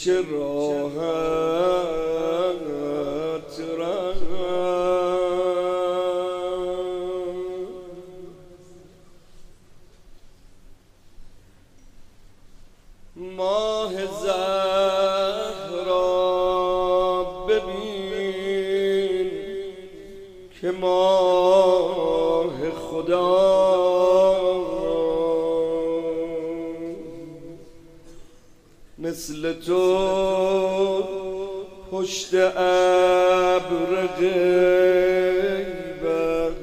چه راحت رفت. ماه زهرا ببین که ماه خدا مثل تو پشت ابر غیبت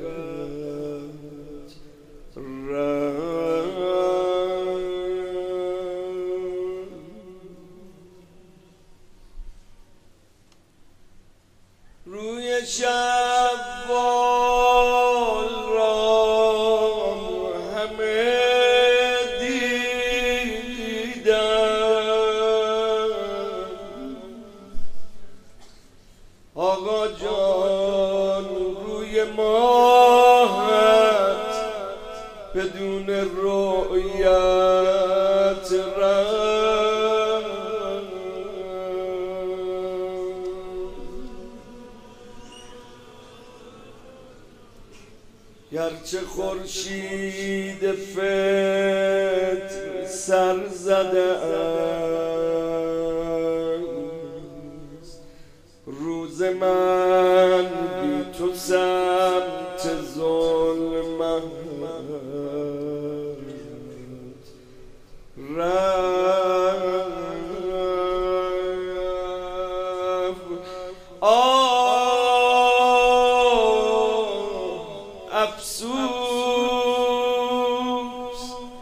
روی شوال را همه آقا جان روی ماهت بدون رؤیت رفت. گرچه خورشید فطر سر زده روز من بی تو سمت ظلمت رفت. افسوس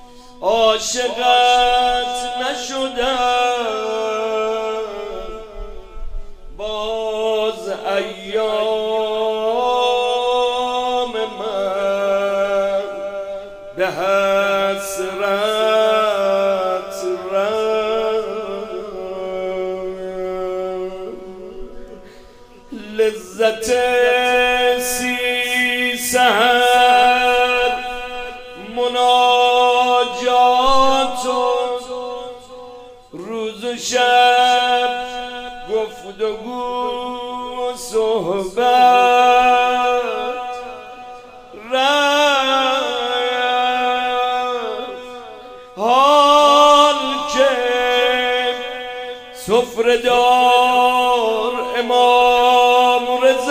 عاشقت نشدم باز ایام من به حسرت رفت. لذت سی سحر مناجات روز و شب گفتگو و صحبت رفت. حال که سفره دار امام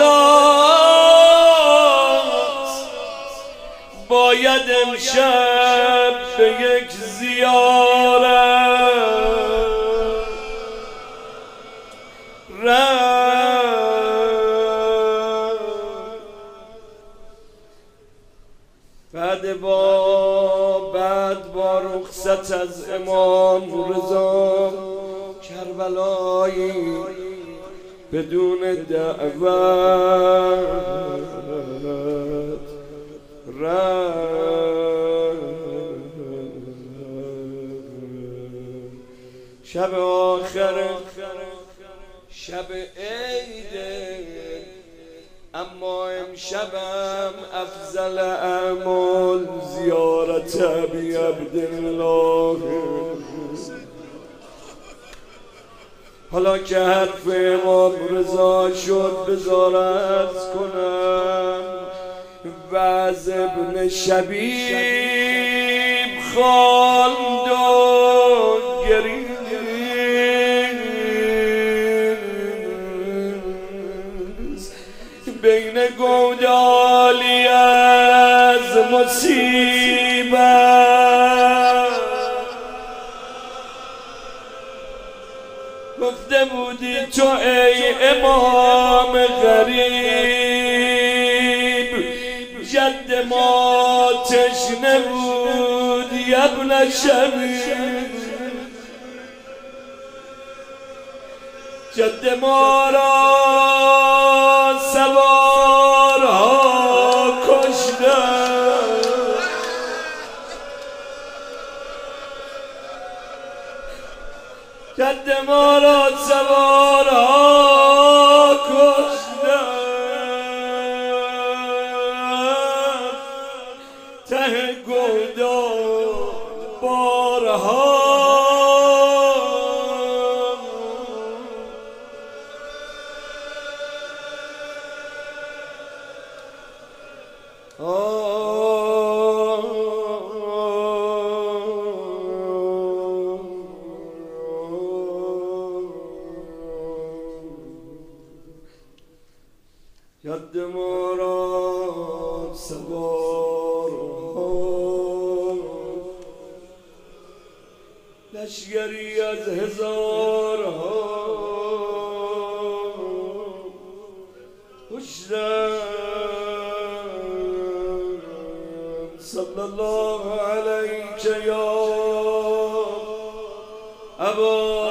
رضاست باید امشب به یک زیارت بعد با رخصت از امام رضا کربلایی بدون دعوت رفت. شب آخر شب عیده اما امشبم افضل اعمال زیارت ابی عبدالله. حالا که حرف امام رضا شد بزارت کنم وعظ ابن شبیب خواند و گریست بین گودالی از مصیبت گفته بودی تو ای امام غریب جد ما تشنه بود ابن شبیب جد ما را سوارها کشتن جد ما را سوارها کشتن ته گودال بارها ید ما را سوار لشگری از هزارها کشتن صلی الله علیک یا ابا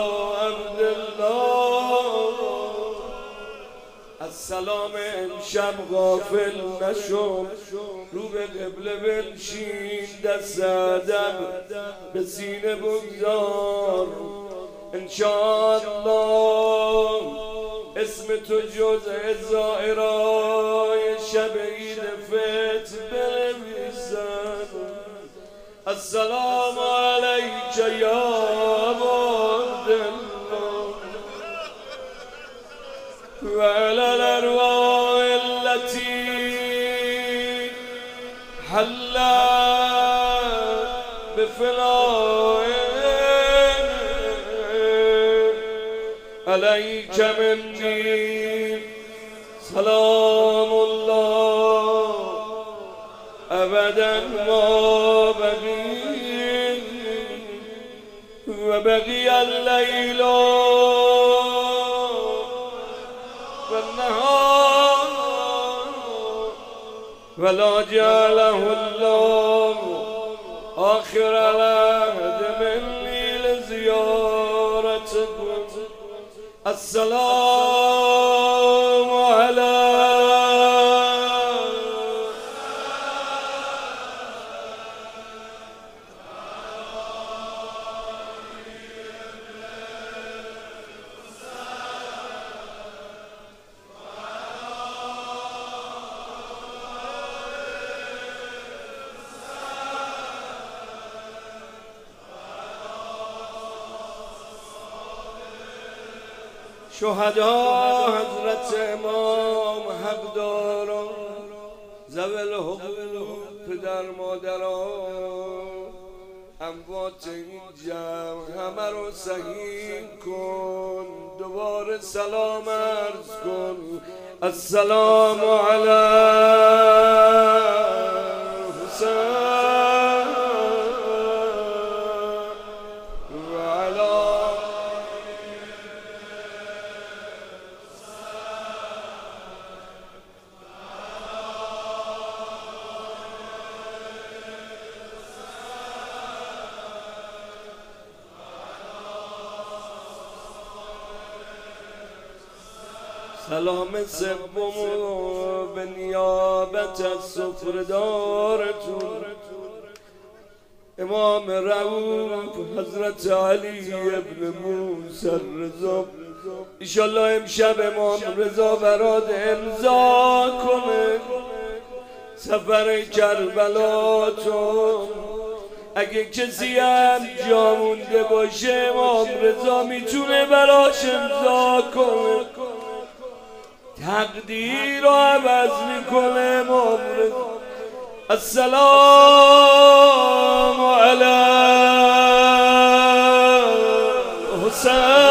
سلام امشب غافل نشو رو به قبله بنشین دست ادب به سینه بگذار انشاءالله اسم تو جز زائرای شب عید فطر بنویسن السلام علیک یا عبدالله وعلى الأرواح التي حلت بفناء عليك مني سلام الله أبدا ما بقي وبقي الليل ولا جعله الله آخر العهد مني لزيارتكم السلام على شهدا حضرت امام حقداران ذوی الحقوق پدر مادران اموات این جمع همه رو صحیح کن دوباره سلام عرض کن السلام علی حسین سلام سوم به نیابت از سفره‌دارتون امام رؤوف حضرت علی ابن موسی رضا ایشالله امشب امام رضا برات امضا کنه سفر کربلاتون اگه کسی هم جا مونده باشه امام رضا میتونه براش امضا کنه تقدیر رو عوض میکنه امام رضا السلام علی حسین